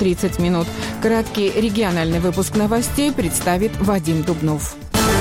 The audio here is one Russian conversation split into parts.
30 минут. Краткий региональный выпуск новостей представит Вадим Дубнов.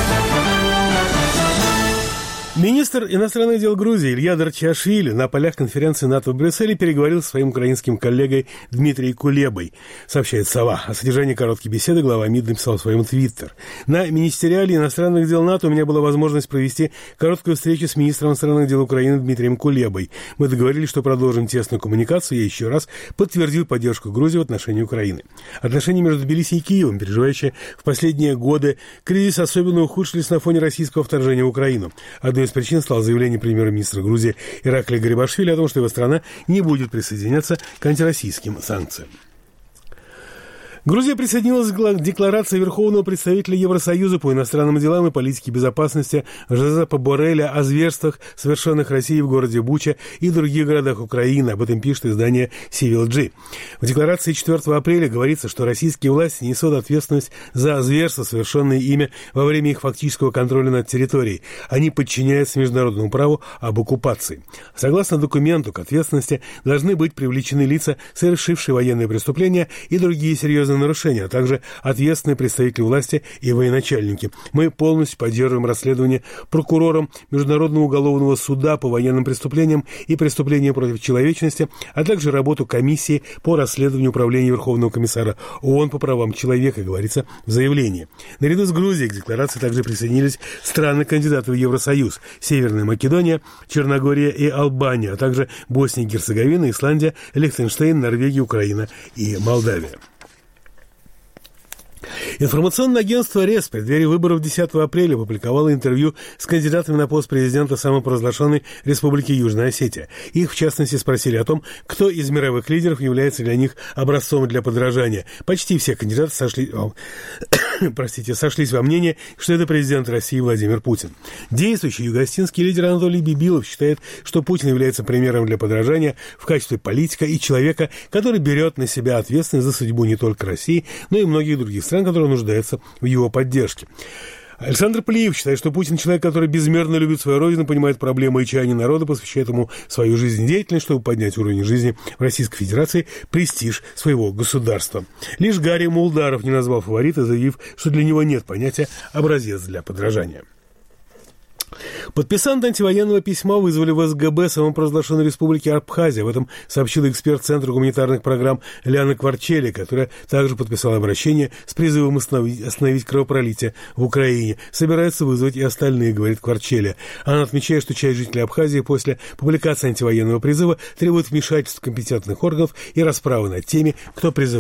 Министр иностранных дел Грузии Илья Дарчиашвили на полях конференции НАТО в Брюсселе переговорил с своим украинским коллегой Дмитрием Кулебой, сообщает «Сова». О содержании короткой беседы глава МИД написал в своем твиттер. На министериале иностранных дел НАТО у меня была возможность провести короткую встречу с министром иностранных дел Украины Дмитрием Кулебой. Мы договорились, что продолжим тесную коммуникацию. Я еще раз подтвердил поддержку Грузии в отношении Украины. Отношения между Тбилиси и Киевом, переживающие в последние годы кризис, особенно ухудшились на фоне российского вторжения в Украину. Одной из причин стало заявление премьер-министра Грузии Ираклия Гарибашвили о том, что его страна не будет присоединяться к антироссийским санкциям. Грузия присоединилась к декларации Верховного представителя Евросоюза по иностранным делам и политике безопасности Жозепа Борреля о зверствах, совершенных Россией в городе Буча и других городах Украины. Об этом пишет издание CVLG. В декларации 4 апреля говорится, что российские власти несут ответственность за зверства, совершенные ими во время их фактического контроля над территорией. Они подчиняются международному праву об оккупации. Согласно документу, к ответственности должны быть привлечены лица, совершившие военные преступления и другие серьезные нарушения, а также ответственные представители власти и военачальники. Мы полностью поддерживаем расследование прокурором Международного уголовного суда по военным преступлениям и преступлениям против человечности, а также работу комиссии по расследованию Управления Верховного комиссара ООН по правам человека, говорится в заявлении. Наряду с Грузией к декларации также присоединились страны-кандидаты в Евросоюз: Северная Македония, Черногория и Албания, а также Босния и Герцеговина, Исландия, Лихтенштейн, Норвегия, Украина и Молдавия. Информационное агентство РЕС в преддверии выборов 10 апреля опубликовало интервью с кандидатами на пост президента самопровозглашенной Республики Южная Осетия. Их, в частности, спросили о том, кто из мировых лидеров является для них образцом для подражания. Почти все кандидаты сошлись во мнении, что это президент России Владимир Путин. Действующий югоостинский лидер Анатолий Бибилов считает, что Путин является примером для подражания в качестве политика и человека, который берет на себя ответственность за судьбу не только России, но и многих других стран, которые нуждаются в его поддержке. Александр Плиев считает, что Путин человек, который безмерно любит свою родину, понимает проблемы и чаяния народа, посвящает ему свою жизнедеятельность, чтобы поднять уровень жизни в Российской Федерации, престиж своего государства. Лишь Гарри Мулдаров не назвал фаворита, заявив, что для него нет понятия «образец для подражания». Подписанты антивоенного письма вызвали в СГБ самопровозглашенной республики Абхазия. Об этом сообщил эксперт Центра гуманитарных программ Ляна Кварчели, которая также подписала обращение с призывом остановить кровопролитие в Украине. Собирается вызвать и остальные, говорит Кварчели. Она отмечает, что часть жителей Абхазии после публикации антивоенного призыва требует вмешательства компетентных органов и расправы над теми, кто призывает